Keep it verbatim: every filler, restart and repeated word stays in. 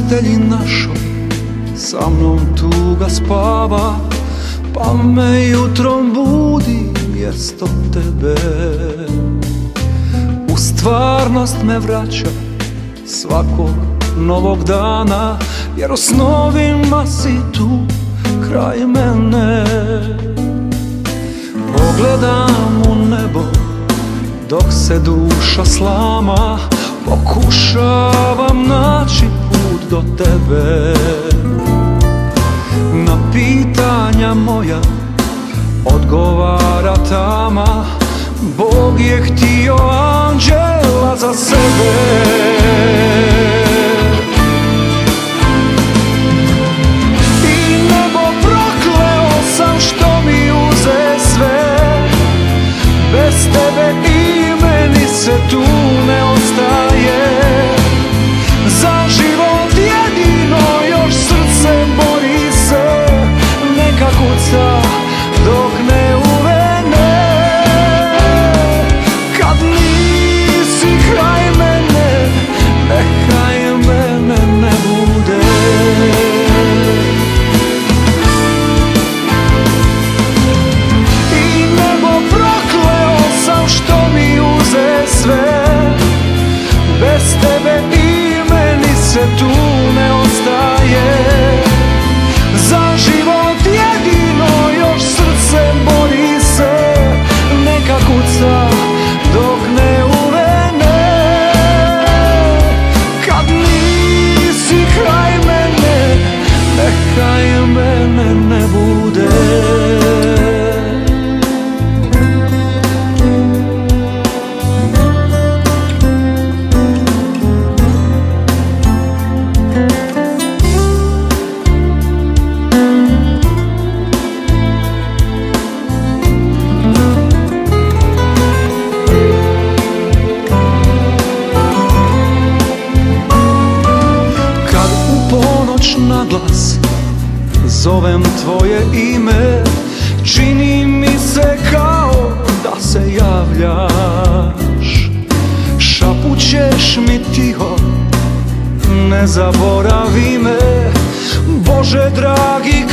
postelji našoj sa mnom tuga spava, pa me jutrom budi mjesto tebe. U stvarnost me vraća svakog novog dana, jer u snovima si tu kraj mene. Pogledam u nebo dok se duša slama, pokušavam naći put do tebe. Na pitanja moja odgovara tama, Bog je htio anđela za sebe. I nebo prokleo sam što mi uze sve, bez tebe i meni se tu ne ostaje. Za život jedino još srce bori se, neka kuca dok ne uvene. Kad nisi kraj mene, neka mene ne bude. I nebo prokleo sam što mi uze sve, bez tebe i meni se tu ne ostaje. Za život jedino još srce bori se, neka kuca dok ne uvene. Kad nisi kraj mene, neka mene ne bude. Na glas zovem tvoje ime, čini mi se kao da se javljaš. Šapućeš mi tiho, ne zaboravi me, Bože dragi,